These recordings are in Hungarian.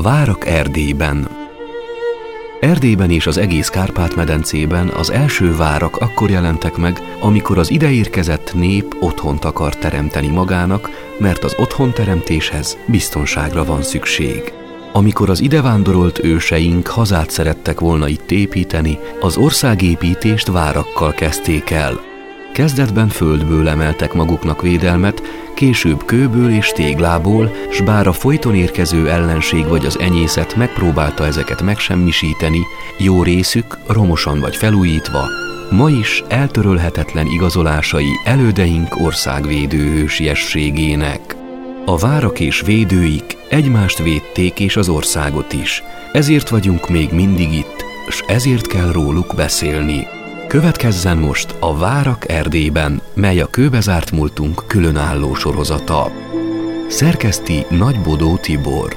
Várak Erdélyben. Erdélyben és az egész Kárpát-medencében az első várak akkor jelentek meg, amikor az ideérkezett nép otthont akar teremteni magának, mert az otthonteremtéshez biztonságra van szükség. Amikor az idevándorolt őseink hazát szerettek volna itt építeni, az országépítést várakkal kezdték el. Kezdetben földből emeltek maguknak védelmet, később kőből és téglából, s bár a folyton érkező ellenség vagy az enyészet megpróbálta ezeket megsemmisíteni, jó részük, romosan vagy felújítva, ma is eltörölhetetlen igazolásai elődeink országvédő hősiességének. A várak és védőik egymást védték és az országot is, ezért vagyunk még mindig itt, s ezért kell róluk beszélni. Következzen most a Várak Erdélyben, mely a kőbezárt múltunk különálló sorozata. Szerkeszti Nagybodó Tibor.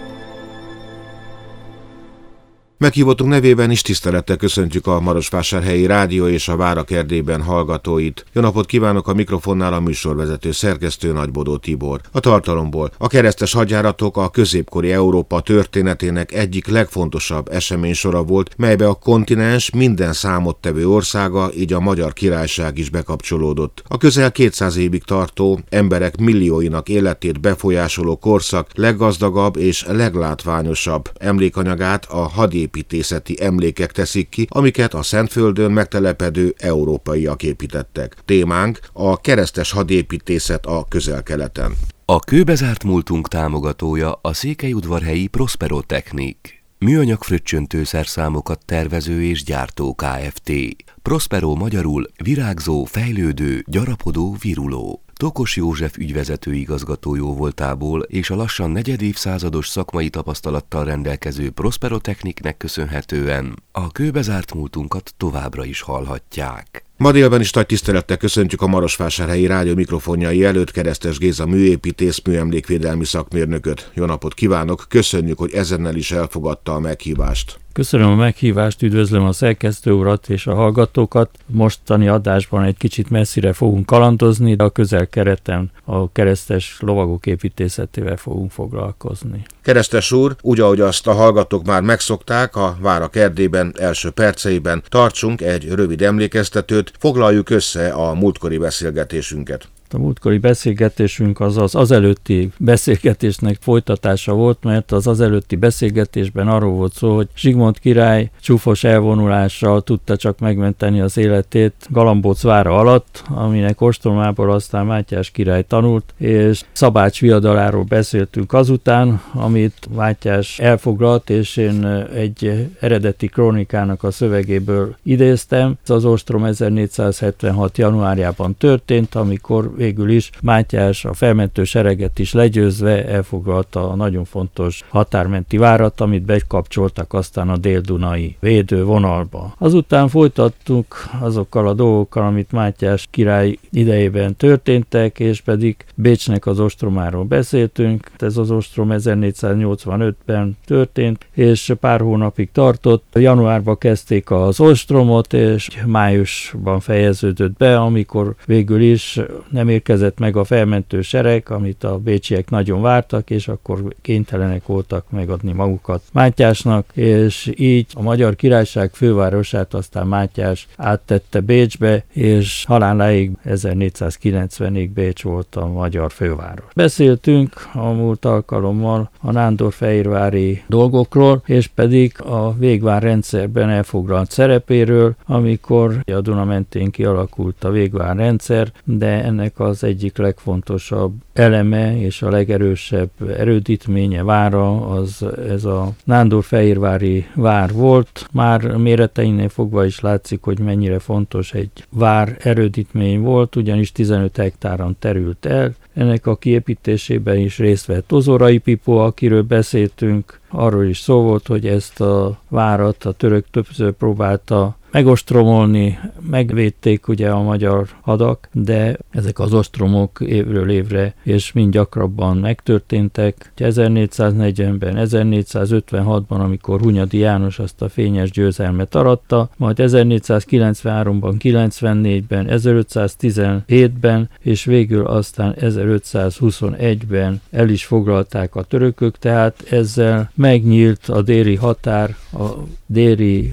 Meghívottunk nevében is tisztelettel köszöntjük a Marosvásárhelyi Rádió és a Várak Erdélyben hallgatóit. Jó napot kívánok, a mikrofonnál a műsorvezető szerkesztő Nagybodó Tibor. A tartalomból: a keresztes hadjáratok a középkori Európa történetének egyik legfontosabb eseménysora volt, melybe a kontinens minden számottevő országa, így a Magyar Királyság is bekapcsolódott. A közel 200 évig tartó, emberek millióinak életét befolyásoló korszak leggazdagabb és leglátványosabb emlékanyagát a hadépítészeti emlékek teszik ki, amiket a Szentföldön megtelepedő európaiak építettek. Témánk a keresztes hadépítészet a Közel-Keleten. A kőbezárt múltunk támogatója a székelyudvarhelyi Prospero Technik, műanyag fröccsöntőszerszámokat tervező és gyártó Kft. Prospero magyarul virágzó, fejlődő, gyarapodó, viruló. Tokos József ügyvezető igazgató jóvoltából és a lassan negyedévszázados szakmai tapasztalattal rendelkező Prospero Techniknek köszönhetően a kőbezárt múltunkat továbbra is hallhatják. Ma délben is nagy tisztelettel köszöntjük a Marosvásárhelyi Rádió mikrofonjai előtt Keresztes Géza műépítész, műemlékvédelmi szakmérnököt. Jó napot kívánok, köszönjük, hogy ezennel is elfogadta a meghívást. Köszönöm a meghívást, üdvözlöm a szerkesztő urat és a hallgatókat. Mostani adásban egy kicsit messzire fogunk kalandozni, de a Közel-Keleten a keresztes lovagok építészetével fogunk foglalkozni. Keresztes úr, úgy ahogy azt a hallgatók már megszokták, a Várak Erdélyben első perceiben tartsunk egy rövid emlékeztetőt, foglaljuk össze a múltkori beszélgetésünket. A múltkori beszélgetésünk az előtti beszélgetésnek folytatása volt, mert az előtti beszélgetésben arról volt szó, hogy Zsigmond király csúfos elvonulással tudta csak megmenteni az életét Galambóc vára alatt, aminek ostromából aztán Mátyás király tanult, és Szabács viadaláról beszéltünk azután, amit Mátyás elfoglalt, és én egy eredeti krónikának a szövegéből idéztem. Az ostrom 1476. januárjában történt, amikor végül is Mátyás a felmentő sereget is legyőzve elfoglalta a nagyon fontos határmenti várat, amit bekapcsoltak aztán a dél-dunai védővonalba. Azután folytattuk azokkal a dolgokkal, amit Mátyás király idejében történtek, és pedig Bécsnek az ostromáról beszéltünk. Ez az ostrom 1485-ben történt, és pár hónapig tartott. Januárban kezdték az ostromot, és májusban fejeződött be, amikor végül is nem érkezett meg a felmentő sereg, amit a bécsiek nagyon vártak, és akkor kénytelenek voltak megadni magukat Mátyásnak, és így a Magyar Királyság fővárosát aztán Mátyás áttette Bécsbe, és haláláig 1490-ig Bécs volt a magyar főváros. Beszéltünk a múlt alkalommal a nándorfehérvári dolgokról, és pedig a végvár rendszerben elfoglalt szerepéről, amikor a Duna mentén kialakult a végvár rendszer, de ennek az egyik legfontosabb eleme és a legerősebb erődítménye, vára, ez a nándorfehérvári vár volt. Már méreteinél fogva is látszik, hogy mennyire fontos egy vár erődítmény volt, ugyanis 15 hektáron terült el. Ennek a kiépítésében is részt vett Ozorai Pipó, akiről beszéltünk. Arról is szó volt, hogy ezt a várat a török többször próbálta megostromolni, megvédték ugye a magyar hadak, de ezek az ostromok évről évre és mind gyakrabban megtörténtek. 1440-ben, 1456-ban, amikor Hunyadi János azt a fényes győzelmet aratta, majd 1493-ban, 94-ben, 1517-ben, és végül aztán 1521-ben el is foglalták a törökök, tehát ezzel megnyílt a déli határ, a déli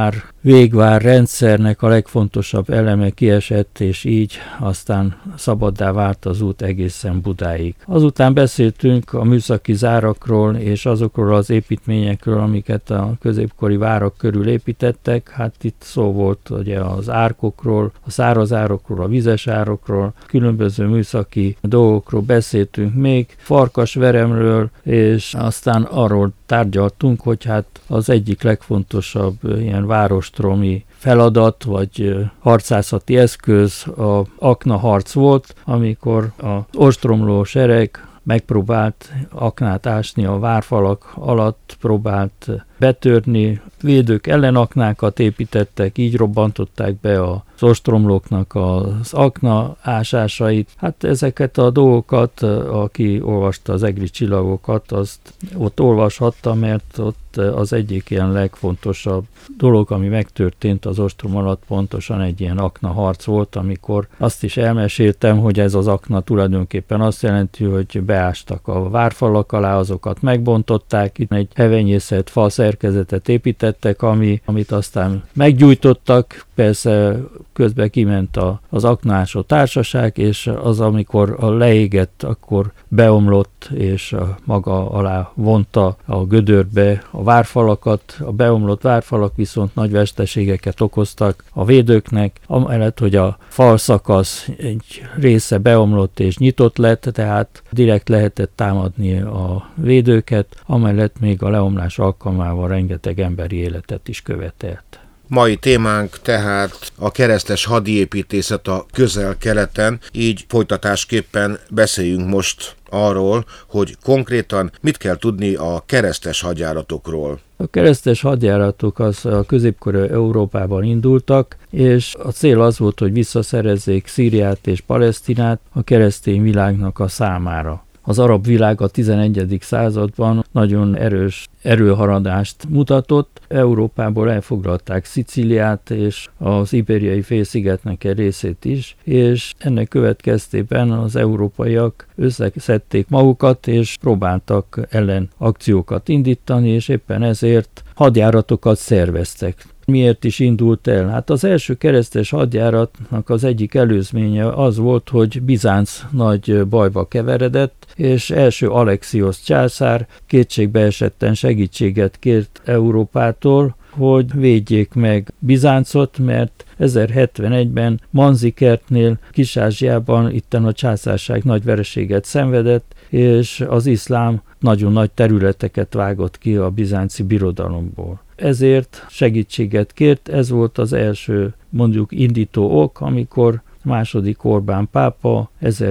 végvár rendszernek a legfontosabb eleme kiesett, és így aztán szabaddá vált az út egészen Budáig. Azután beszéltünk a műszaki zárakról és azokról az építményekről, amiket a középkori várak körül építettek. Hát itt szó volt ugye az árkokról, a száraz árokról, a vizes árokról, különböző műszaki dolgokról beszéltünk még, farkasveremről, és aztán arról tárgyaltunk, hogy hát az egyik legfontosabb ilyen várostromi feladat vagy harcászati eszköz a aknaharc volt, amikor az ostromló sereg megpróbált aknát ásni a várfalak alatt, próbált betörni, védők ellenaknákat építettek, így robbantották be az ostromlóknak az akna ásásait. Hát ezeket a dolgokat, aki olvasta az egri csillagokat, azt ott olvashatta, mert ott az egyik ilyen legfontosabb dolog, ami megtörtént az ostrom alatt, pontosan egy ilyen aknaharc volt, amikor azt is elmeséltem, hogy ez az akna tulajdonképpen azt jelenti, hogy beástak a várfalak alá, azokat megbontották, itt egy hevenyészet fal szerkezetet építettek, amit aztán meggyújtottak, persze közben kiment az aknásó társaság, és az, amikor leégett, akkor beomlott, és maga alá vonta a gödörbe a várfalakat. A beomlott várfalak viszont nagy veszteségeket okoztak a védőknek, amellett, hogy a falszakasz egy része beomlott és nyitott lett, tehát direkt lehetett támadni a védőket, amellett még a leomlás alkalmával rengeteg emberi életet is követelt. Mai témánk tehát a keresztes hadiépítészet a Közel-Keleten, így folytatásképpen beszéljünk most arról, hogy konkrétan mit kell tudni a keresztes hadjáratokról. A keresztes hadjáratok az a középkori Európában indultak, és a cél az volt, hogy visszaszerezzék Szíriát és Palesztinát a keresztény világnak a számára. Az arab világ a 11. században nagyon erős erőharadást mutatott. Európából elfoglalták Szicíliát és az Ibériai félszigetnek egy részét is, és ennek következtében az európaiak összeszedték magukat, és próbáltak ellen akciókat indítani, és éppen ezért hadjáratokat szerveztek. Miért is indult el? Hát az első keresztes hadjáratnak az egyik előzménye az volt, hogy Bizánc nagy bajba keveredett, és első Alexios császár kétségbeesetten segítséget kért Európától, hogy védjék meg Bizáncot, mert 1071-ben Manzikertnél, Kis-Ázsiában itten a császárság nagy vereséget szenvedett, és az iszlám nagyon nagy területeket vágott ki a bizánci birodalomból. Ezért segítséget kért, ez volt az első mondjuk indító ok, amikor második Orbán pápa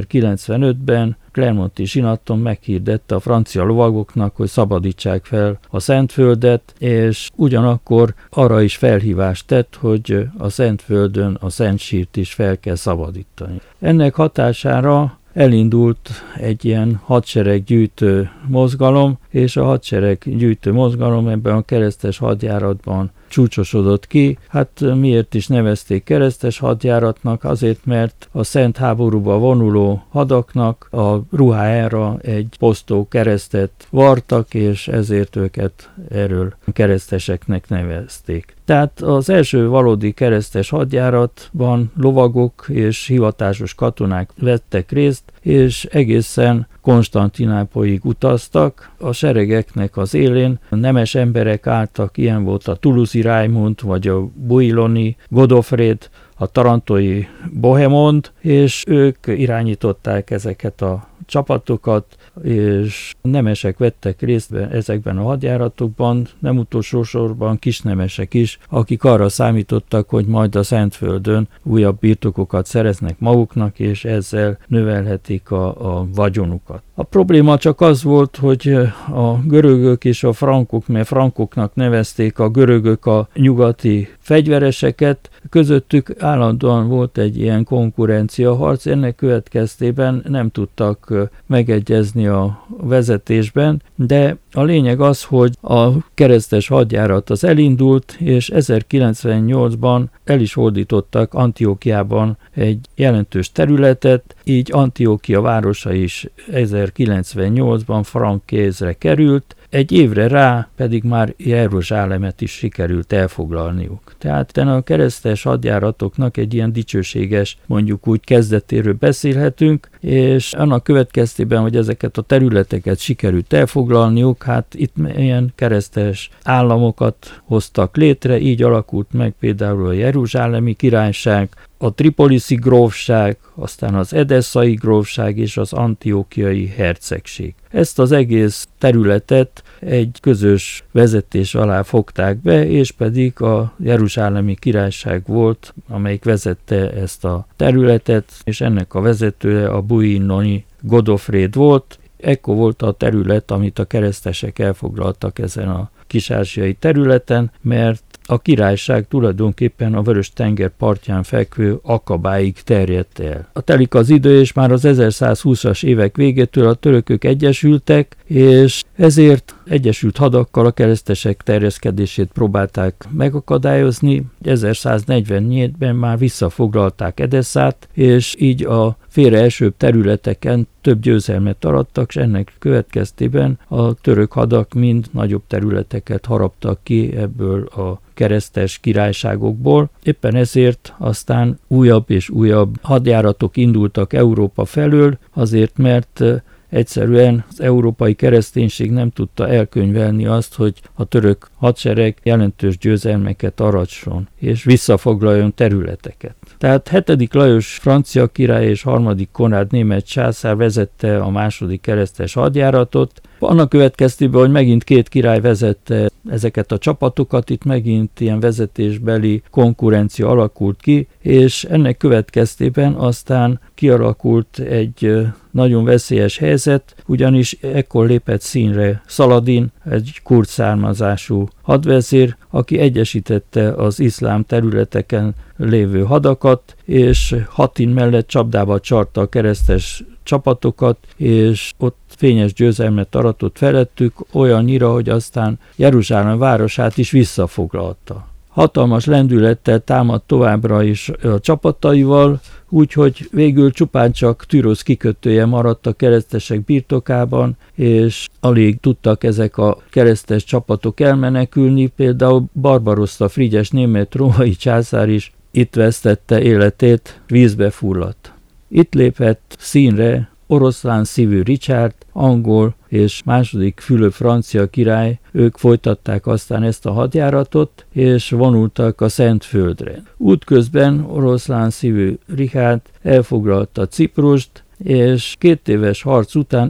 1095-ben Clermonti zsinaton meghirdette a francia lovagoknak, hogy szabadítsák fel a Szentföldet, és ugyanakkor arra is felhívást tett, hogy a Szentföldön a Szentsírt is fel kell szabadítani. Ennek hatására elindult egy ilyen hadsereggyűjtő mozgalom, és a hadsereggyűjtő mozgalom ebben a keresztes hadjáratban csúcsosodott ki. Hát miért is nevezték keresztes hadjáratnak? Azért, mert a szent háborúba vonuló hadaknak a ruhájára egy posztó keresztet vartak, és ezért őket erről kereszteseknek nevezték. Tehát az első valódi keresztes hadjáratban lovagok és hivatásos katonák vettek részt, és egészen Konstantinápolyig utaztak. A seregeknek az élén nemes emberek álltak, ilyen volt a Toulouse-i Raimund, vagy a Builoni Godofred, a tarantói Bohemond, és ők irányították ezeket a csapatokat, és nemesek vettek részt ezekben a hadjáratokban, nem utolsó sorban kisnemesek is, akik arra számítottak, hogy majd a Szentföldön újabb birtokokat szereznek maguknak, és ezzel növelhetik a vagyonukat. A probléma csak az volt, hogy a görögök és a frankok, mert frankoknak nevezték a görögök a nyugati fegyvereseket, közöttük állandóan volt egy ilyen konkurenciaharc, ennek következtében nem tudtak megegyezni a vezetésben, de a lényeg az, hogy a keresztes hadjárat az elindult, és 1098-ban el is hódítottak Antiókiában egy jelentős területet, így Antiókia városa is 1098-ban frank kézre került, egy évre rá pedig már Jeruzsálemet is sikerült elfoglalniuk. Tehát a keresztes hadjáratoknak egy ilyen dicsőséges, mondjuk úgy kezdetéről beszélhetünk, és annak következtében, hogy ezeket a területeket sikerült elfoglalniuk, hát itt ilyen keresztes államokat hoztak létre, így alakult meg például a Jeruzsálemi Királyság, a Tripoliszi grófság, aztán az Edesszai grófság és az Antiókiai hercegség. Ezt az egész területet egy közös vezetés alá fogták be, és pedig a Jeruzsálemi Királyság volt, amelyik vezette ezt a területet, és ennek a vezetője a Buinoni Godofréd volt. Ekkor volt a terület, amit a keresztesek elfoglaltak ezen a kis-ázsiai területen, mert a királyság tulajdonképpen a Vörös-tenger partján fekvő Akabáig terjedt el. Telik az idő, és már az 1120-as évek végétől a törökök egyesültek, és ezért egyesült hadakkal a keresztesek terjeszkedését próbálták megakadályozni. 1144-ben már visszafoglalták Edesszát, és így a félreesőbb területeken több győzelmet arattak, és ennek következtében a török hadak mind nagyobb területeket haraptak ki ebből a keresztes királyságokból. Éppen ezért aztán újabb és újabb hadjáratok indultak Európa felől, azért mert egyszerűen az európai kereszténység nem tudta elkönyvelni azt, hogy a török hadsereg jelentős győzelmeket aratson, és visszafoglaljon területeket. Tehát 7. Lajos francia király és 3. Konrád német császár vezette a második keresztes hadjáratot. Annak következtében, hogy megint két király vezette ezeket a csapatokat, itt megint ilyen vezetésbeli konkurencia alakult ki, és ennek következtében aztán kialakult egy nagyon veszélyes helyzet, ugyanis ekkor lépett színre Szaladin, egy kurd származású hadvezér, aki egyesítette az iszlám területeken lévő hadakat, és Hatin mellett csapdába csarta a keresztes csapatokat, és ott fényes győzelmet aratott felettük, olyannyira, hogy aztán Jeruzsálem városát is visszafoglalta. Hatalmas lendülettel támadt továbbra is a csapataival, úgyhogy végül csupán csak Türosz kikötője maradt a keresztesek birtokában, és alig tudtak ezek a keresztes csapatok elmenekülni, például Barbarossa Frigyes német-római császár is itt vesztette életét, vízbe fulladt. Itt lépett színre oroszlán szívű Richard, angol és második Fülöp francia király, ők folytatták aztán ezt a hadjáratot, és vonultak a Szentföldre. Útközben oroszlán szívű Richard elfoglalta Ciprust, és 2 éves harc után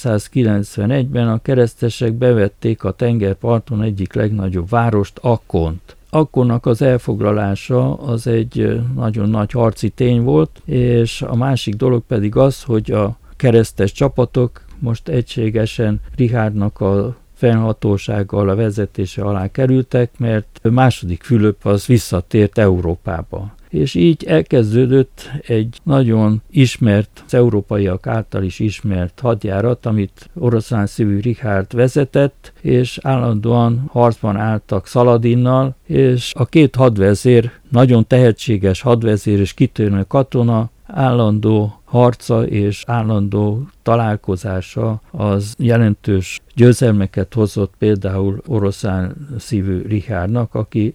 1191-ben a keresztesek bevették a tengerparton egyik legnagyobb várost, Akkont. Akkonnak az elfoglalása az egy nagyon nagy harci tény volt, és a másik dolog pedig az, hogy a keresztes csapatok most egységesen Richardnak a fennhatósággal a vezetése alá kerültek, mert második Fülöp az visszatért Európába. És így elkezdődött egy nagyon ismert, az európaiak által is ismert hadjárat, amit oroszlán szívű Richard vezetett, és állandóan harcban álltak Szaladinnal, és a két hadvezér, nagyon tehetséges hadvezér és kitűnő katona, állandó harca és állandó találkozása az jelentős győzelmeket hozott például oroszlán szívű Richardnak, aki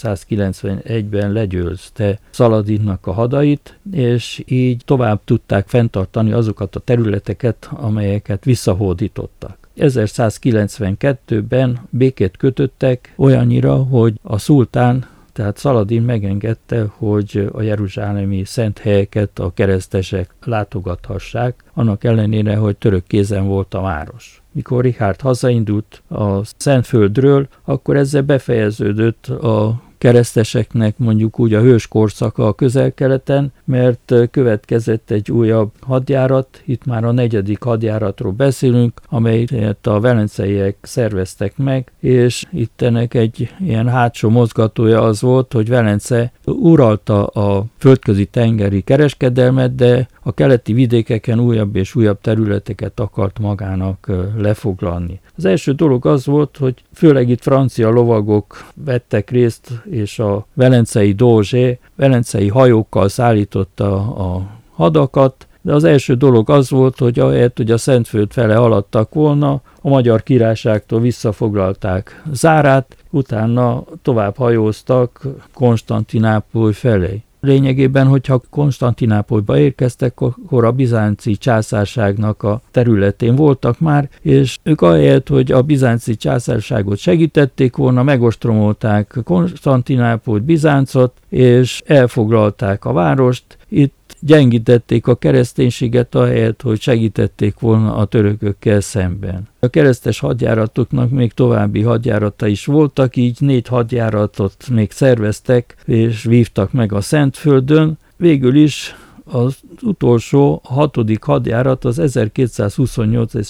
1191-ben legyőzte Szaladinnak a hadait, és így tovább tudták fenntartani azokat a területeket, amelyeket visszahódítottak. 1192-ben békét kötöttek olyannyira, hogy a szultán Tehát Szaladin megengedte, hogy a jeruzsálemi szent helyeket a keresztesek látogathassák, annak ellenére, hogy török kézen volt a város. Mikor Richárd hazaindult a Szentföldről, akkor ezzel befejeződött a kereszteseknek mondjuk úgy a hős korszaka a Közel-Keleten, mert következett egy újabb hadjárat, itt már a 4. hadjáratról beszélünk, amelyet a velenceiek szerveztek meg, és itt ennek egy ilyen hátsó mozgatója az volt, hogy Velence uralta a földközi tengeri kereskedelmet, de a keleti vidékeken újabb és újabb területeket akart magának lefoglalni. Az első dolog az volt, hogy főleg itt francia lovagok vettek részt, és a velencei Dózsé velencei hajókkal szállította a hadakat, de az első dolog az volt, hogy ahelyett, hogy a Szentföld fele haladtak volna, a Magyar Királyságtól visszafoglalták Zárát, utána tovább hajóztak Konstantinápoly felé. Lényegében, hogyha Konstantinápolyba érkeztek, akkor a bizánci császárságnak a területén voltak már, és ők ahelyett, hogy a bizánci császárságot segítették volna, megostromolták Konstantinápolyt, Bizáncot, és elfoglalták a várost. Itt gyengítették a kereszténységet ahelyett, hogy segítették volna a törökökkel szemben. A keresztes hadjáratoknak még további hadjárata is voltak, így 4 hadjáratot még szerveztek és vívtak meg a Szentföldön. Végül is az utolsó 6. hadjárat az 1228 és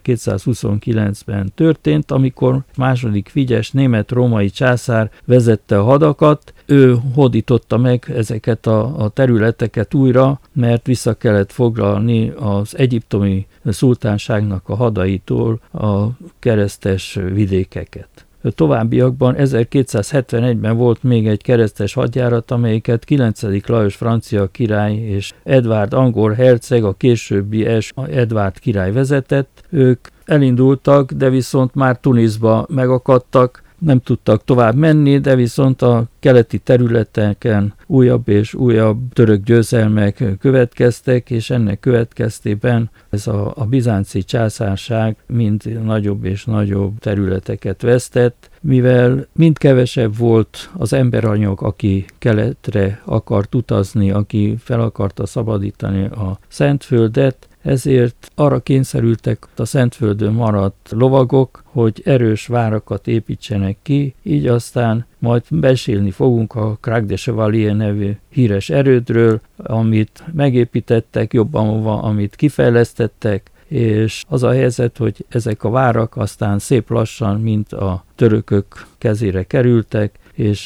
1229-ben történt, amikor II. Frigyes német-római császár vezette a hadakat. Ő hódította meg ezeket a területeket újra, mert vissza kellett foglalni az egyiptomi szultánságnak a hadaitól a keresztes vidékeket. Továbbiakban 1271-ben volt még egy keresztes hadjárat, amelyiket 9. Lajos francia király és Edvárd angol herceg, a későbbi Edvárd király vezetett. Ők elindultak, de viszont már Tunisba megakadtak, nem tudtak tovább menni, de viszont a keleti területeken újabb és újabb török győzelmek következtek, és ennek következtében ez a bizánci császárság mind nagyobb és nagyobb területeket vesztett, mivel mind kevesebb volt az emberanyag, aki keletre akart utazni, aki fel akarta szabadítani a Szentföldet, ezért arra kényszerültek a Szentföldön maradt lovagok, hogy erős várakat építsenek ki, így aztán majd beszélni fogunk a Crac de Chevalier nevű híres erődről, amit megépítettek, jobban amit kifejlesztettek, és az a helyzet, hogy ezek a várak aztán szép lassan, mint a törökök kezére kerültek, és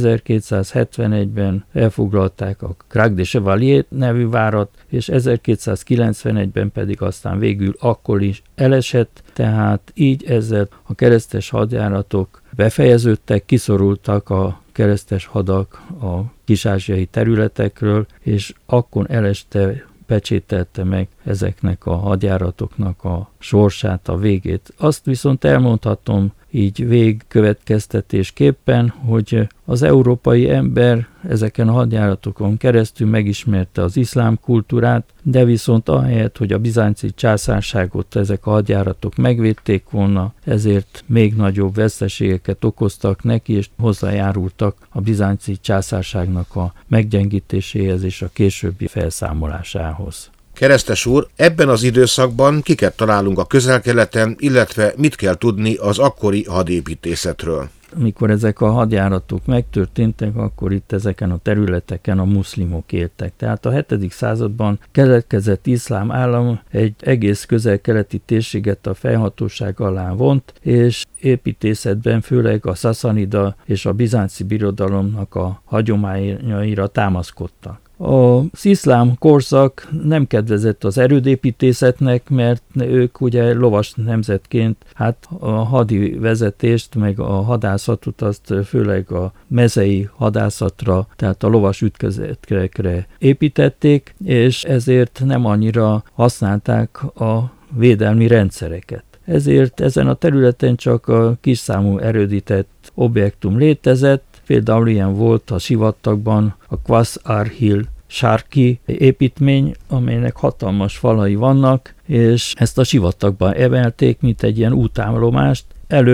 1271-ben elfoglalták a Crac de Chevalier nevű várat, és 1291-ben pedig aztán végül akkor is elesett, tehát így ezzel a keresztes hadjáratok befejeződtek, kiszorultak a keresztes hadak a kis-ázsiai területekről, és akkor eleste pecsételte meg ezeknek a hadjáratoknak a sorsát, a végét. Azt viszont elmondhatom így végkövetkeztetésképpen, hogy az európai ember ezeken a hadjáratokon keresztül megismerte az iszlám kultúrát, de viszont ahelyett, hogy a bizánci császárságot ezek a hadjáratok megvédték volna, ezért még nagyobb veszteségeket okoztak neki, és hozzájárultak a bizánci császárságnak a meggyengítéséhez és a későbbi felszámolásához. Keresztes úr, ebben az időszakban kiket találunk a Közel-Keleten, illetve mit kell tudni az akkori hadépítészetről? Amikor ezek a hadjáratok megtörténtek, akkor itt ezeken a területeken a muszlimok éltek. Tehát a 7. században keletkezett iszlám állam egy egész közel-keleti térséget a fejhatóság alá vont, és építészetben főleg a szaszanida és a bizánci birodalomnak a hagyományaira támaszkodtak. Az iszlám korszak nem kedvezett az erődépítészetnek, mert ők ugye lovas nemzetként a hadi vezetést, meg a hadászatot azt főleg a mezei hadászatra, tehát a lovas ütközetekre építették, és ezért nem annyira használták a védelmi rendszereket. Ezért ezen a területen csak a kisszámú erődített objektum létezett, például ilyen volt a sivatagban a Qas Arhil sárki építmény, amelynek hatalmas falai vannak, és ezt a sivatagban emelték, mint egy ilyen útállomást. Előbb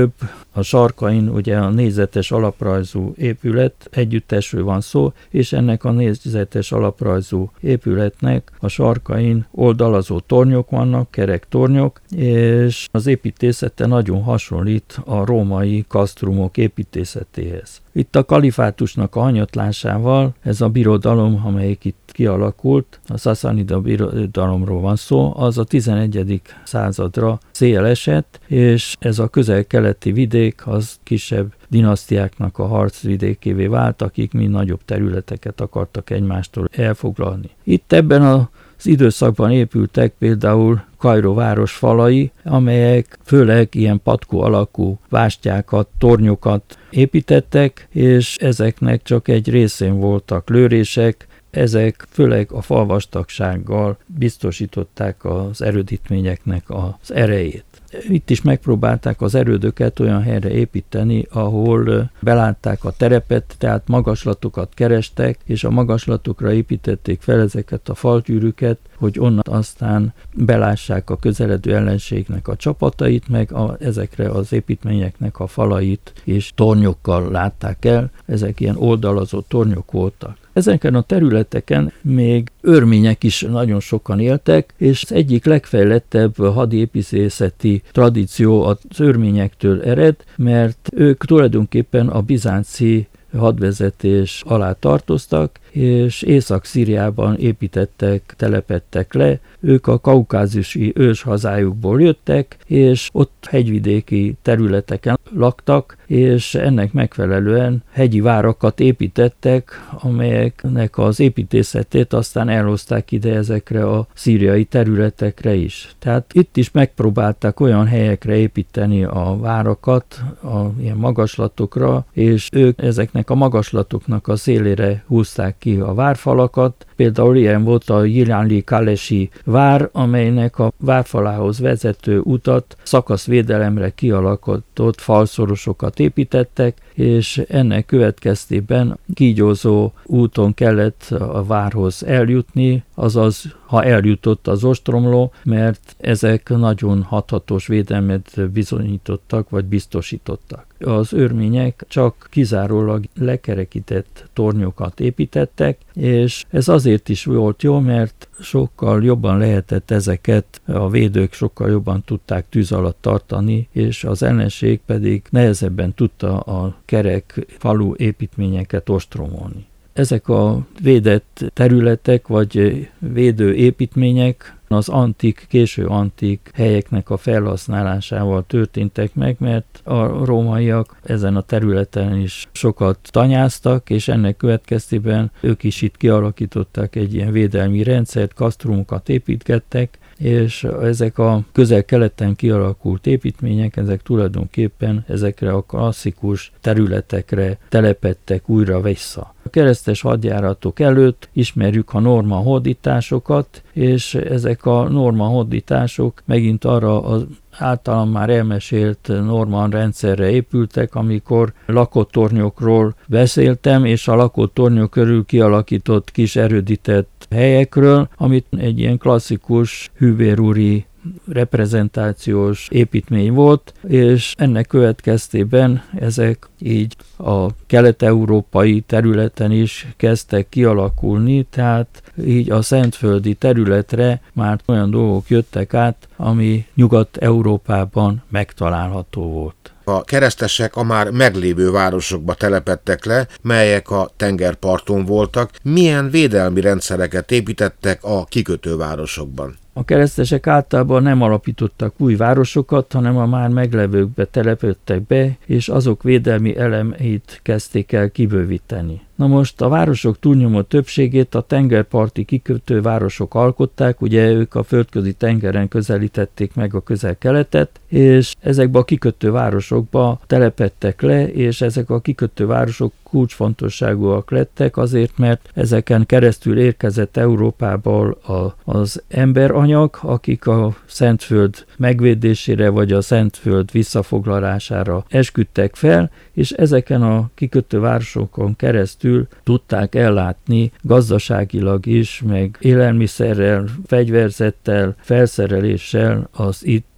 A sarkain ugye a négyzetes alaprajzú épület együttesről van szó, és ennek a négyzetes alaprajzú épületnek a sarkain oldalazó tornyok vannak, kerek tornyok, és az építészete nagyon hasonlít a római kasztrumok építészetéhez. Itt a kalifátusnak a hanyatlásával ez a birodalom, amelyik itt kialakult, a Szaszanida birodalomról van szó, az a 11. századra szélesett, és ez a közel-keleti vidék az kisebb dinasztiáknak a harcvidékévé vált, akik mind nagyobb területeket akartak egymástól elfoglalni. Itt ebben az időszakban épültek például Kairó város falai, amelyek főleg ilyen patkó alakú bástyákat, tornyokat építettek, és ezeknek csak egy részén voltak lőrések, ezek főleg a falvastagsággal biztosították az erődítményeknek az erejét. Itt is megpróbálták az erődöket olyan helyre építeni, ahol belátták a terepet, tehát magaslatokat kerestek, és a magaslatokra építették fel ezeket a falgyűrűket, hogy onnan aztán belássák a közeledő ellenségnek a csapatait, meg ezekre az építményeknek a falait és tornyokkal látták el, ezek ilyen oldalazó tornyok voltak. Ezeken a területeken még örmények is nagyon sokan éltek, és az egyik legfejlettebb hadépítészeti tradíció az örményektől ered, mert ők tulajdonképpen a bizánci hadvezetés alá tartoztak, és Észak-Szíriában építettek, telepedtek le. Ők a kaukázusi őshazájukból jöttek, és ott hegyvidéki területeken laktak, és ennek megfelelően hegyi várakat építettek, amelyeknek az építészetét aztán elhozták ide ezekre a szíriai területekre is. Tehát itt is megpróbálták olyan helyekre építeni a várakat, ilyen magaslatokra, és ők ezeknek a magaslatoknak a szélére húzták ki a várfalakat. Például ilyen volt a Jilánli Kalesi vár, amelynek a várfalához vezető utat szakaszvédelemre kialakított falszorosokat építettek, és ennek következtében kígyózó úton kellett a várhoz eljutni, azaz ha eljutott az ostromló, mert ezek nagyon hathatós védelmet bizonyítottak, vagy biztosítottak. Az örmények csak kizárólag lekerekített tornyokat építettek, és ez azért is volt jó, mert sokkal jobban lehetett ezeket, a védők sokkal jobban tudták tűz alatt tartani, és az ellenség pedig nehezebben tudta a kerek falu építményeket ostromolni. Ezek a védett területek, vagy védő építmények az késő antik helyeknek a felhasználásával történtek meg, mert a rómaiak ezen a területen is sokat tanyáztak, és ennek következtében ők is itt kialakították egy ilyen védelmi rendszert, kasztrumokat építgettek, és ezek a közel-keleten kialakult építmények, ezek tulajdonképpen ezekre a klasszikus területekre telepedtek újra vissza. A keresztes hadjáratok előtt ismerjük a norman hódításokat, és ezek a norman hódítások megint arra az általán már elmesélt norman rendszerre épültek, amikor lakott tornyokról beszéltem, és a lakott tornyok körül kialakított kis erődített helyekről, amit egy ilyen klasszikus hűvérúri reprezentációs építmény volt, és ennek következtében ezek így a kelet-európai területen is kezdtek kialakulni, tehát így a szentföldi területre már olyan dolgok jöttek át, ami Nyugat-Európában megtalálható volt. A keresztesek a már meglévő városokba telepedtek le, melyek a tengerparton voltak. Milyen védelmi rendszereket építettek a kikötővárosokban? A keresztesek általában nem alapítottak új városokat, hanem a már meglevőkbe telepedtek be, és azok védelmi elemeit kezdték el kibővíteni. Na most a városok túlnyomó többségét a tengerparti kikötő városok alkották, ugye ők a földközi tengeren közelítették meg a közel-keletet, és ezekbe a kikötő városokba telepedtek le, és ezek a kikötő városok kulcsfontosságúak lettek azért, mert ezeken keresztül érkezett Európából az emberanyag, akik a Szentföld megvédésére vagy a Szentföld visszafoglalására esküdtek fel, és ezeken a kikötővárosokon keresztül tudták ellátni gazdaságilag is, meg élelmiszerrel, fegyverzettel, felszereléssel az itt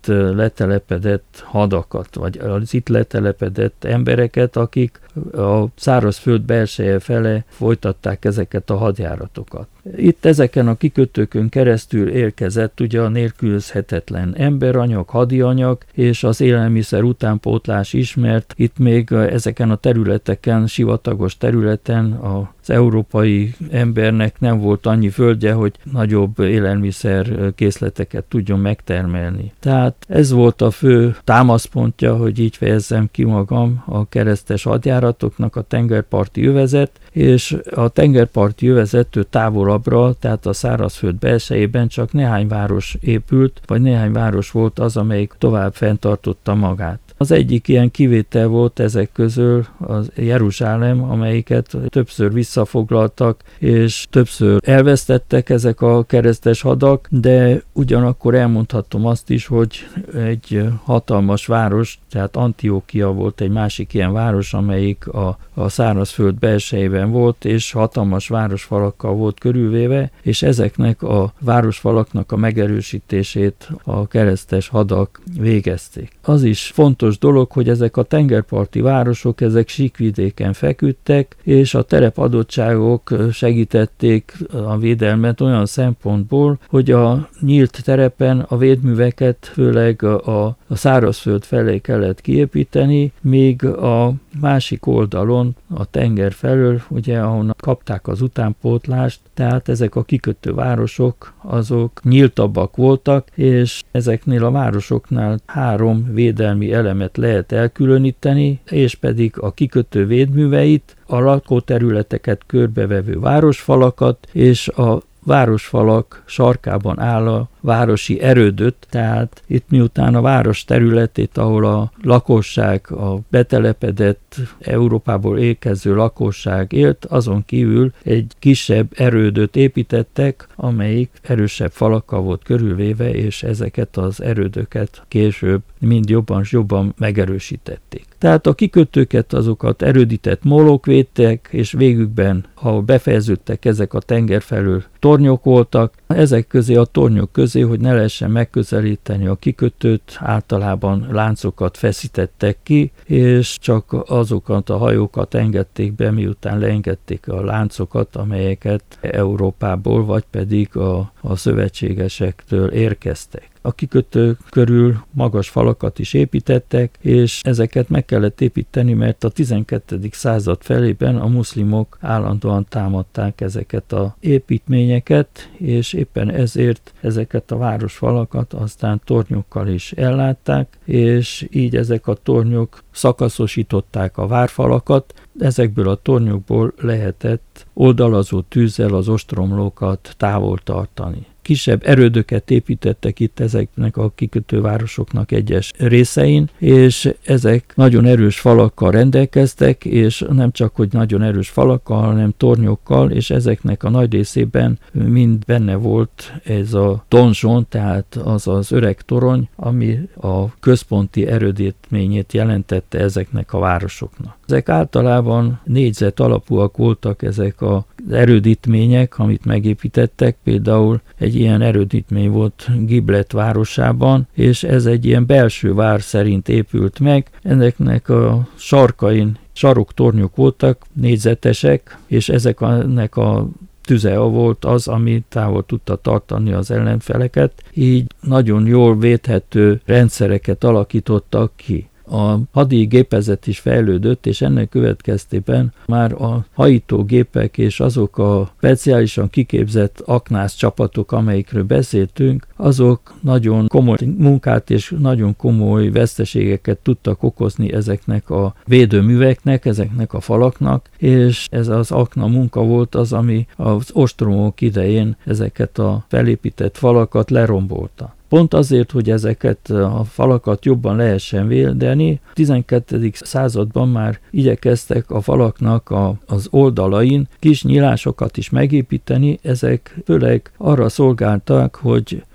itt letelepedett hadakat, vagy az itt letelepedett embereket, akik a szárazföld belseje fele folytatták ezeket a hadjáratokat. Itt ezeken a kikötőkön keresztül érkezett ugye a nélkülözhetetlen emberanyag, hadianyag, és az élelmiszer utánpótlás is, mert itt még ezeken a területeken, sivatagos területen az európai embernek nem volt annyi földje, hogy nagyobb élelmiszer készleteket tudjon megtermelni. Tehát ez volt a fő támaszpontja, hogy így fejezzem ki magam, a keresztes hadjáratoknak a tengerparti övezet, és a tengerparti övezettől távolabbra, tehát a szárazföld belsejében csak néhány város épült, vagy néhány város volt az, amelyik tovább fenntartotta magát. Az egyik ilyen kivétel volt ezek közül az Jeruzsálem, amelyiket többször visszafoglaltak, és többször elvesztettek ezek a keresztes hadak, de ugyanakkor elmondhatom azt is, hogy egy hatalmas város, tehát Antiókia volt egy másik ilyen város, amelyik a szárazföld belsejében volt, és hatalmas városfalakkal volt körülvéve, és ezeknek a városfalaknak a megerősítését a keresztes hadak végezték. Az is fontos dolog, hogy ezek a tengerparti városok, ezek síkvidéken feküdtek, és a terepadottságok segítették a védelmet olyan szempontból, hogy a nyílt terepen a védműveket főleg a szárazföld felé kellett kiépíteni, míg a másik oldalon, a tenger felől, ugye ahonnan kapták az utánpótlást, tehát ezek a kikötő városok, azok nyíltabbak voltak, és ezeknél a városoknál 3 védelmi elemet lehet elkülöníteni, és pedig a kikötő védműveit, a lakóterületeket körbevevő városfalakat, és a városfalak sarkában áll a városi erődöt, tehát itt miután a város területét, ahol a lakosság, a betelepedett Európából érkező lakosság élt, azon kívül egy kisebb erődöt építettek, amelyik erősebb falakkal volt körülvéve, és ezeket az erődöket később mind jobban és jobban megerősítették. Tehát a kikötőket, azokat erődített mólók védtek, és végükben, ahol befejeződtek ezek a tenger felől, tornyok voltak. Ezek közé, a tornyok közé, hogy ne lehessen megközelíteni a kikötőt, általában láncokat feszítettek ki, és csak azokat a hajókat engedték be, miután leengedték a láncokat, amelyeket Európából, vagy pedig a szövetségesektől érkeztek. A kikötő körül magas falakat is építettek, és ezeket meg kellett építeni, mert a 12. század felében a muszlimok állandóan támadták ezeket az építményeket, és éppen ezért ezeket a városfalakat aztán tornyokkal is ellátták, és így ezek a tornyok szakaszosították a várfalakat, ezekből a tornyokból lehetett oldalazó tűzzel az ostromlókat távol tartani. Kisebb erődöket építettek itt ezeknek a kikötővárosoknak egyes részein, és ezek nagyon erős falakkal rendelkeztek, és nem csak, hogy nagyon erős falakkal, hanem tornyokkal, és ezeknek a nagy részében mind benne volt ez a donzson, tehát az az öreg torony, ami a központi erődítményét jelentette ezeknek a városoknak. Ezek általában négyzet alapúak voltak ezek az erődítmények, amit megépítettek, például egy ilyen erődítmény volt Giblet városában, és ez egy ilyen belső vár szerint épült meg. Ennek a sarkain saroktornyok voltak, négyzetesek, és ezeknek a tüze volt az, ami távol tudta tartani az ellenfeleket, így nagyon jól védhető rendszereket alakítottak ki. A hadi gépezet is fejlődött, és ennek következtében már a hajtógépek és azok a speciálisan kiképzett aknász csapatok, amelyikről beszéltünk, azok nagyon komoly munkát és nagyon komoly veszteségeket tudtak okozni ezeknek a védőműveknek, ezeknek a falaknak, és ez az akna munka volt az, ami az ostromok idején ezeket a felépített falakat lerombolta. Pont azért, hogy ezeket a falakat jobban lehessen védeni, a 12. században már igyekeztek a falaknak az oldalain kis nyílásokat is megépíteni, ezek főleg arra szolgáltak, hogy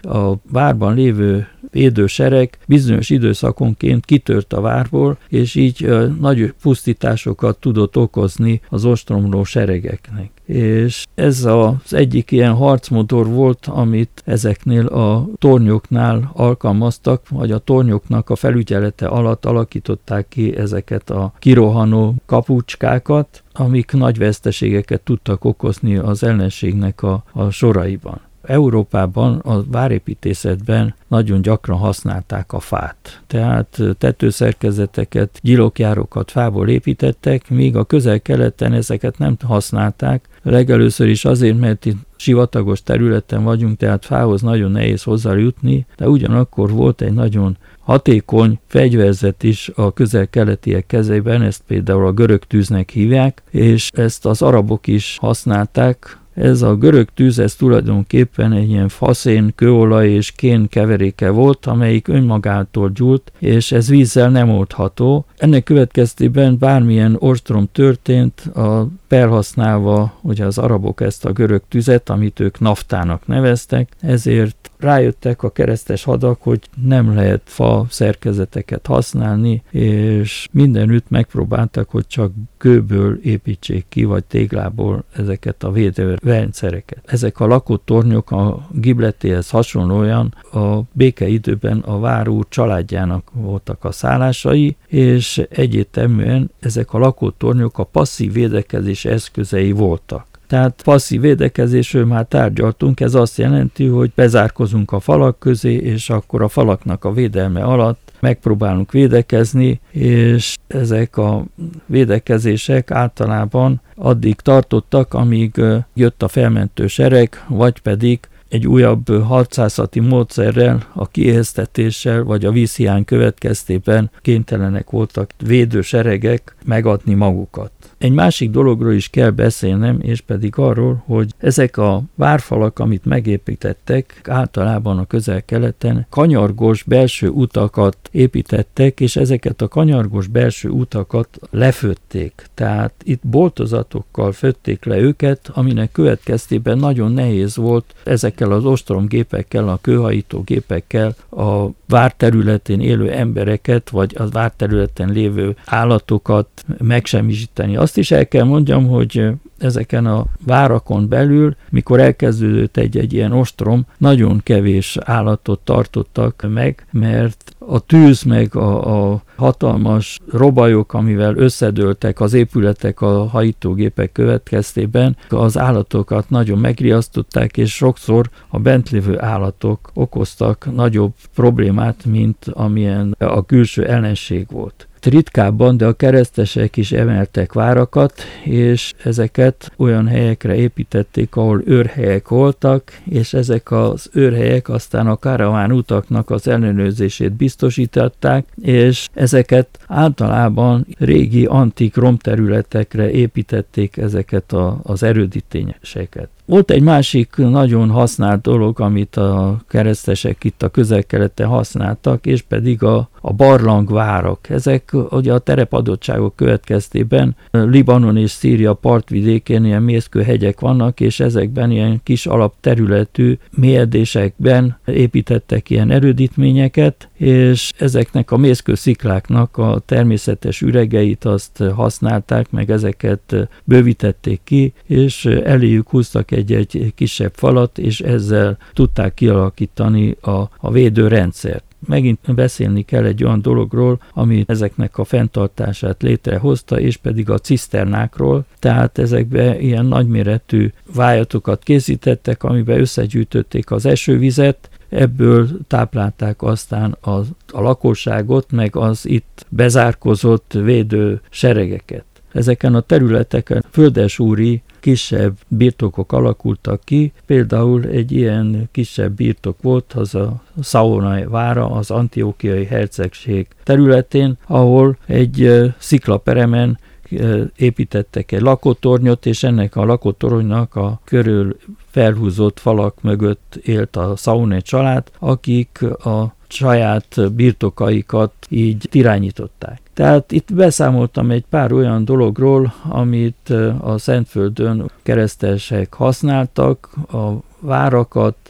a várban lévő védősereg bizonyos időszakonként kitört a várból, és így nagy pusztításokat tudott okozni az ostromló seregeknek. És ez az egyik ilyen harcmotor volt, amit ezeknél a tornyoknál alkalmaztak, vagy a tornyoknak a felügyelete alatt alakították ki ezeket a kirohanó kapucskákat, amik nagy veszteségeket tudtak okozni az ellenségnek a soraiban. Európában a várépítészetben nagyon gyakran használták a fát. Tehát tetőszerkezeteket, gyilokjárókat fából építettek, míg a Közel-Keleten ezeket nem használták. Legelőször is azért, mert itt sivatagos területen vagyunk, tehát fához nagyon nehéz hozzájutni, de ugyanakkor volt egy nagyon hatékony fegyverzet is a közel-keletiek kezében, ezt például a görög tűznek hívják, és ezt az arabok is használták. Ez a görög tűz, ez tulajdonképpen egy ilyen faszén, kőolaj és kén keveréke volt, amelyik önmagától gyúlt, és ez vízzel nem oldható. Ennek következtében bármilyen ostrom történt, felhasználva ugye az arabok ezt a görög tüzet, amit ők naftának neveztek, ezért rájöttek a keresztes hadak, hogy nem lehet fa szerkezeteket használni, és mindenütt megpróbáltak, hogy csak kőből építsék ki, vagy téglából ezeket a védőrendszereket. Ezek a lakott tornyok a gibletéhez hasonlóan a békeidőben a várúr családjának voltak a szállásai, és egyértelműen ezek a lakott tornyok a passzív védekezés eszközei voltak. Tehát passzív védekezésről már tárgyaltunk, ez azt jelenti, hogy bezárkozunk a falak közé, és akkor a falaknak a védelme alatt megpróbálunk védekezni, és ezek a védekezések általában addig tartottak, amíg jött a felmentő sereg, vagy pedig egy újabb harcászati módszerrel, a kiéheztetéssel vagy a vízhiány következtében kénytelenek voltak védőseregek megadni magukat. Egy másik dologról is kell beszélnem, és pedig arról, hogy ezek a várfalak, amit megépítettek, általában a Közel-Keleten kanyargós belső utakat építettek, és ezeket a kanyargós belső utakat lefötték. Tehát itt boltozatokkal fötték le őket, aminek következtében nagyon nehéz volt ezekkel az ostromgépekkel, a kőhajító gépekkel a várterületén élő embereket, vagy a várterületen lévő állatokat megsemmisíteni. Azt is el kell mondjam, hogy ezeken a várakon belül, mikor elkezdődött egy ilyen ostrom, nagyon kevés állatot tartottak meg, mert a tűz meg a hatalmas robajok, amivel összedőltek az épületek a hajítógépek következtében, az állatokat nagyon megriasztották, és sokszor a bent lévő állatok okoztak nagyobb problémát, mint amilyen a külső ellenség volt. Ritkábban, de a keresztesek is emeltek várakat, és ezeket olyan helyekre építették, ahol őrhelyek voltak, és ezek az őrhelyek aztán a karaván utaknak az ellenőrzését biztosították, és ezeket általában régi antik romterületekre építették ezeket az erődítéseket. Volt egy másik nagyon használt dolog, amit a keresztesek itt a Közel-Keleten használtak, és pedig a barlangvárak. Ezek ugye a terepadottságok következtében Libanon és Szíria partvidékén ilyen mészkőhegyek vannak, és ezekben ilyen kis alapterületű mélyedésekben építettek ilyen erődítményeket, és ezeknek a mészkőszikláknak a természetes üregeit azt használták, meg ezeket bővítették ki, és eléjük húztak egy kisebb falat, és ezzel tudták kialakítani a védőrendszert. Megint beszélni kell egy olyan dologról, ami ezeknek a fenntartását létrehozta, és pedig a ciszternákról, tehát ezekbe ilyen nagyméretű vájatokat készítettek, amiben összegyűjtötték az esővizet, ebből táplálták aztán a lakosságot, meg az itt bezárkozott védő seregeket. Ezeken a területeken földesúri kisebb birtokok alakultak ki, például egy ilyen kisebb birtok volt, az a Szaonai vára, az Antiochiai hercegség területén, ahol egy sziklaperemen építettek egy lakótornyot, és ennek a lakótoronynak a körül felhúzott falak mögött élt a Szaonai család, akik a saját birtokaikat így irányították. Tehát itt beszámoltam egy pár olyan dologról, amit a Szentföldön keresztesek használtak, a várakat,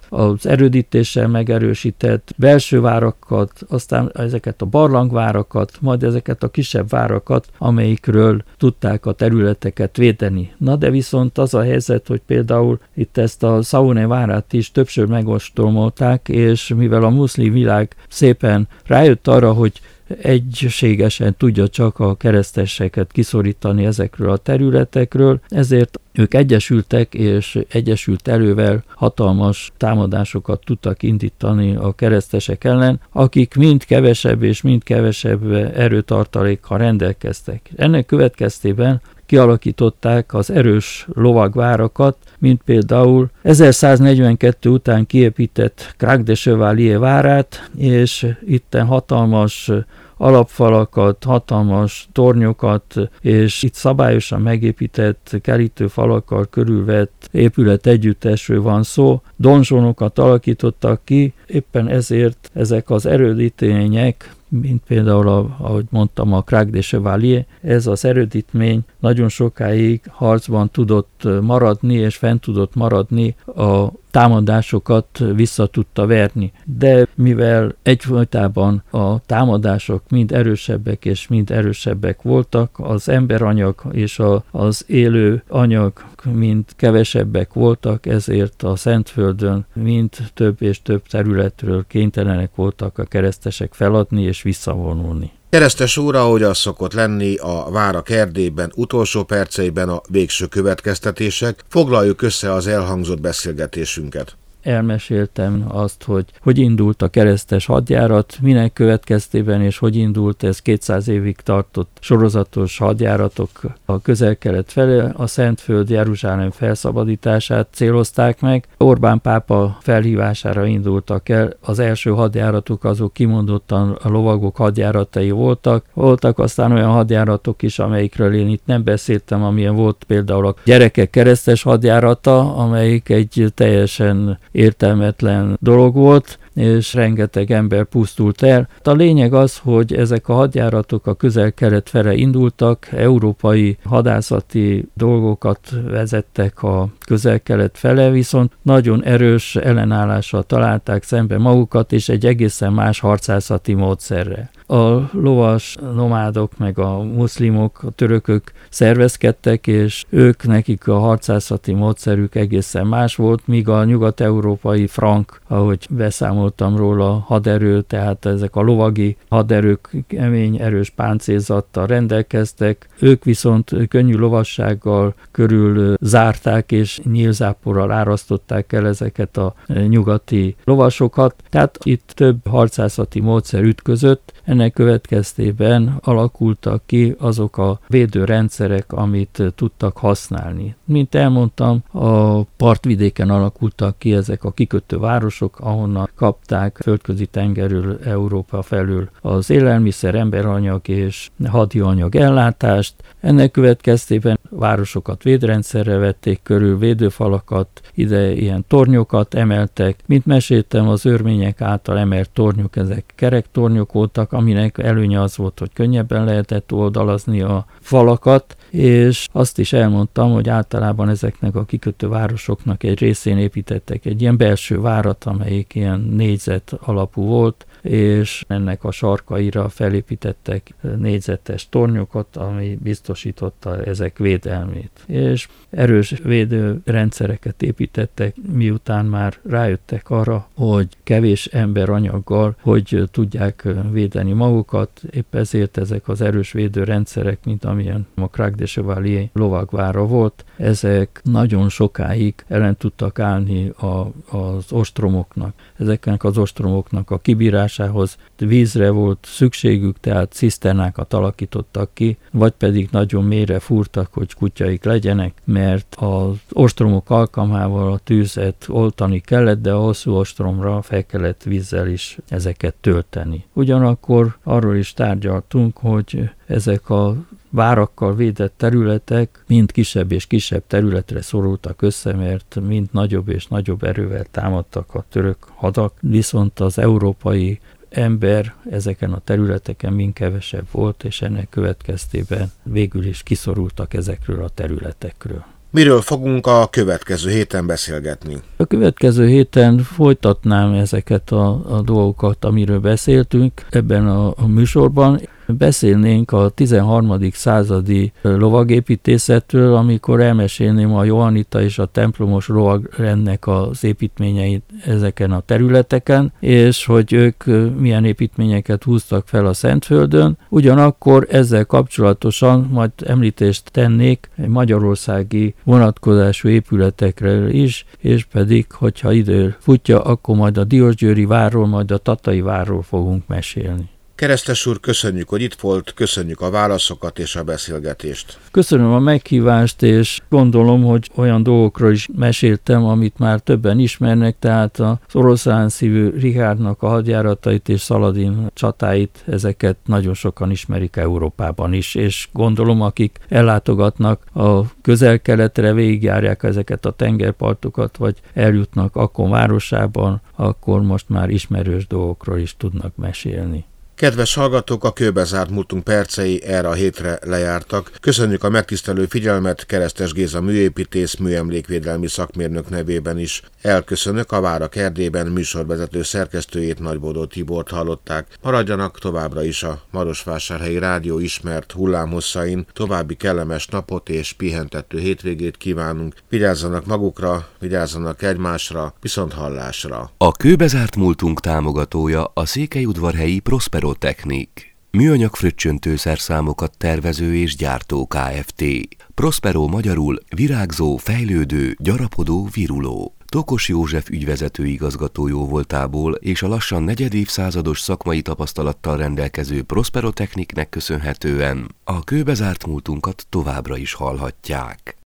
az erődítéssel megerősített belső várakat, aztán ezeket a barlangvárakat, majd ezeket a kisebb várakat, amelyikről tudták a területeket védeni. Na de viszont az a helyzet, hogy például itt ezt a Saone várát is többször megostromolták, és mivel a muszlim világ szépen rájött arra, hogy egységesen tudja csak a kereszteseket kiszorítani ezekről a területekről, ezért ők egyesültek, és egyesült erővel hatalmas támadásokat tudtak indítani a keresztesek ellen, akik mind kevesebb és mind kevesebb erőtartalékkal rendelkeztek. Ennek következtében kialakították az erős lovagvárakat, mint például 1142 után kiépített Crac de Chevalier várát, és itten hatalmas alapfalakat, hatalmas tornyokat, és itt szabályosan megépített kerítőfalakkal körülvett épület együttesről van szó. Donzsonokat alakítottak ki, éppen ezért ezek az erődítmények, mint például, ahogy mondtam, a Crac de Chevalier, ez az erődítmény nagyon sokáig harcban tudott maradni, és fent tudott maradni, a támadásokat vissza tudta verni. De mivel egyfolytában a támadások mind erősebbek és mind erősebbek voltak, az emberanyag és az élő anyag mind kevesebbek voltak, ezért a Szentföldön mind több és több területről kénytelenek voltak a keresztesek feladni és visszavonulni. Keresztes úr, ahogy az szokott lenni a Várak Erdélyben utolsó perceiben a végső következtetések, foglaljuk össze az elhangzott beszélgetésünket. Elmeséltem azt, hogy indult a keresztes hadjárat, minek következtében és hogy indult, ez 200 évig tartott sorozatos hadjáratok a Közel-Kelet felé, a Szentföld Jeruzsálem felszabadítását célozták meg. Orbán pápa felhívására indultak el, az első hadjáratok azok kimondottan a lovagok hadjáratai voltak. Voltak aztán olyan hadjáratok is, amelyikről én itt nem beszéltem, amilyen volt például a gyerekek keresztes hadjárata, amelyik egy teljesen értelmetlen dolog volt, és rengeteg ember pusztult el. A lényeg az, hogy ezek a hadjáratok a Közel-Kelet fele indultak, európai hadászati dolgokat vezettek a Közel-Kelet fele, viszont nagyon erős ellenállással találták szembe magukat, és egy egészen más harcászati módszerrel. A lovas nomádok meg a muszlimok, a törökök szervezkedtek, és nekik a harcászati módszerük egészen más volt, míg a nyugat-európai frank, ahogy beszámoltam róla, haderő, tehát ezek a lovagi haderők kemény, erős páncélzattal rendelkeztek, ők viszont könnyű lovassággal körül zárták, és nyílzáporral árasztották el ezeket a nyugati lovasokat, tehát itt több harcászati módszer ütközött. Ennek következtében alakultak ki azok a védőrendszerek, amit tudtak használni. Mint elmondtam, a partvidéken alakultak ki ezek a kikötő városok, ahonnan kapták földközi tengerről, Európa felül az élelmiszer, emberanyag és hadianyag ellátást. Ennek következtében városokat védrendszerre vették körül, védőfalakat, ide ilyen tornyokat emeltek. Mint meséltem, az örmények által emelt tornyok, ezek kerektornyok voltak, aminek előnye az volt, hogy könnyebben lehetett oldalazni a falakat, és azt is elmondtam, hogy általában ezeknek a kikötő városoknak egy részén építettek egy ilyen belső várat, amelyik ilyen négyzet alapú volt, és ennek a sarkaira felépítettek négyzetes tornyokat, ami biztosította ezek védelmét. És erős védőrendszereket építettek, miután már rájöttek arra, hogy kevés emberanyaggal hogy tudják védeni magukat, épp ezért ezek az erős védőrendszerek, mint amilyen a Crac de Chevalier lovagvára volt, ezek nagyon sokáig ellen tudtak állni az ostromoknak. Ezeknek az ostromoknak a kibírásához vízre volt szükségük, tehát ciszternákat alakítottak ki, vagy pedig nagyon mélyre fúrtak, hogy kutyaik legyenek, mert az ostromok alkalmával a tűzet oltani kellett, de a hosszú ostromra fel kellett vízzel is ezeket tölteni. Ugyanakkor arról is tárgyaltunk, hogy ezek a várakkal védett területek mind kisebb és kisebb területre szorultak össze, mert mind nagyobb és nagyobb erővel támadtak a török hadak, viszont az európai ember ezeken a területeken mind kevesebb volt, és ennek következtében végül is kiszorultak ezekről a területekről. Miről fogunk a következő héten beszélgetni? A következő héten folytatnám ezeket a dolgokat, amiről beszéltünk ebben a műsorban. Beszélnénk a 13. századi lovagépítészetről, amikor elmesélném a johannita és a templomos lovagrendnek az építményeit ezeken a területeken, és hogy ők milyen építményeket húztak fel a Szentföldön. Ugyanakkor ezzel kapcsolatosan majd említést tennék magyarországi vonatkozású épületekről is, és pedig, hogyha idő futja, akkor majd a Diósgyőri várról, majd a Tatai várról fogunk mesélni. Keresztes úr, köszönjük, hogy itt volt, köszönjük a válaszokat és a beszélgetést. Köszönöm a meghívást, és gondolom, hogy olyan dolgokról is meséltem, amit már többen ismernek, tehát az oroszlán szívű Richárdnak a hadjáratait és Szaladin csatáit, ezeket nagyon sokan ismerik Európában is, és gondolom, akik ellátogatnak a Közel-Keletre, végigjárják ezeket a tengerpartokat, vagy eljutnak Akkon városában, akkor most már ismerős dolgokról is tudnak mesélni. Kedves hallgatók, a Kőbezárt múltunk percei erre a hétre lejártak. Köszönjük a megtisztelő figyelmet, Keresztes Géza műépítész, műemlékvédelmi szakmérnök nevében is. Elköszönök, a Várak Erdélyben műsorvezető szerkesztőjét, Nagybodó Tibort hallották. Maradjanak továbbra is a Marosvásárhelyi Rádió ismert hullámhosszain. További kellemes napot és pihentető hétvégét kívánunk. Vigyázzanak magukra, vigyázzanak egymásra, viszonthallásra. A Kőbezárt múltunk támogatója a Székelyudvarhelyi Prospero Technik. Műanyag fröccsöntőszerszámokat tervező és gyártó Kft. Prospero magyarul virágzó, fejlődő, gyarapodó, viruló. Tokos József ügyvezető igazgató jóvoltából és a lassan negyedévszázados szakmai tapasztalattal rendelkező Prospero Techniknek köszönhetően a Kőbezárt múltunkat továbbra is hallhatják.